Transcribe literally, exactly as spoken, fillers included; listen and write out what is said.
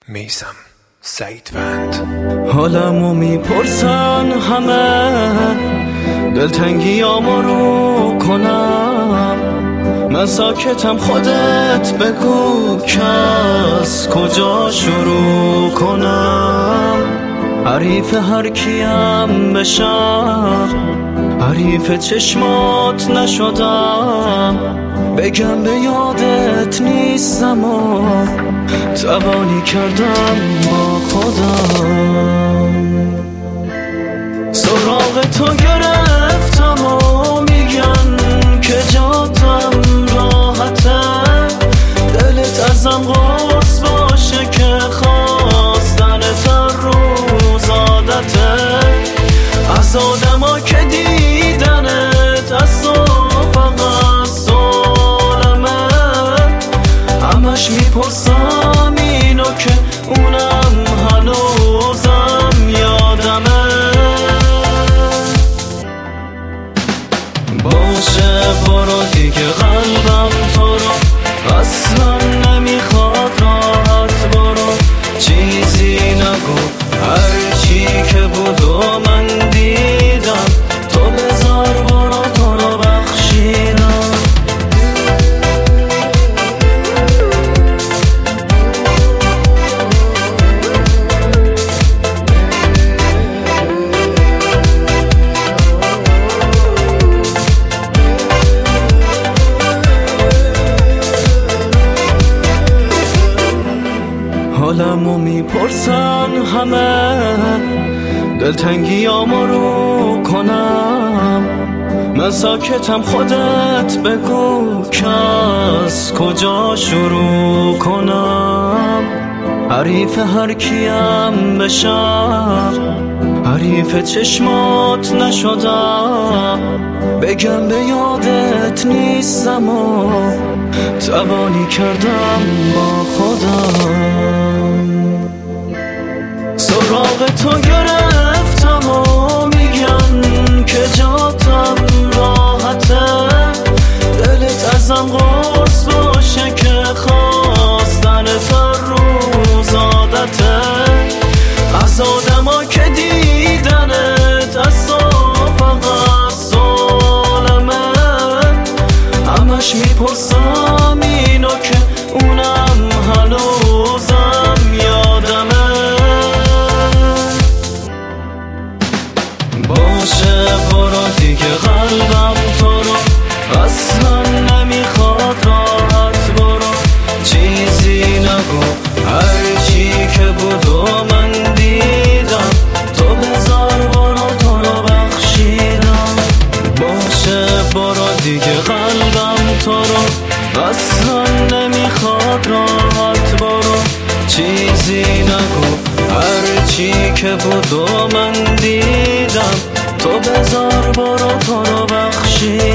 میثم سعیدوند. حالمو میپرسن همه، دلتنگیامو رو کنم، من ساکتم خودت بگو که از کجا شروع کنم. حریف هر کیم بشم، حریف چشمات نشدم، بگم به یادت نیستم و توانی کردم با خودم. سراغ تو گرفتم و میگن که جاتم راحته، دلت ازم قرص باشه که خواستنت هر روز عادته. از آدما که دیدنت از تو فقط سالمه، همش میپرسم اینو که اونم هنوزم یادمه. باشه برو دیگه، قلبم تو رو اصلا نمیخواد، راحت برو، چیزی نگو، هرچی که بود و من دیدم، تو بذار برو تو رو بخشیدم. حالمو میپرسن همه، دلتنگیامو رو کنم، من ساکتم خودت بگو که از کجا شروع کنم. حریف هر کیم بشم، حریف چشمات نشدم، بگم به یادت نیستم و توانی کردم با خودم. سراغ تو گرفتم و میگن که جاتم راحته، دلت ازم قرص باشه که خواستنت هر روز عادته. از آدما که دیدنت از تو فقط سالمه، همش میپرسم اینو که اونم هنوزم یادمه. باشه برو دیگه، قلبم تو رو اصلا نمیخواد، راحت برو، چیزی نگو، هرچی که بود و من دیدم، تو بذار برو تو رو بخشیدم. باشه برو دیگه، قلبم تو رو اصلا نمیخواد، راحت برو، چیزی نگو، هرچی که بود و من دیدم، تو بذار برو تو رو بخشیدم.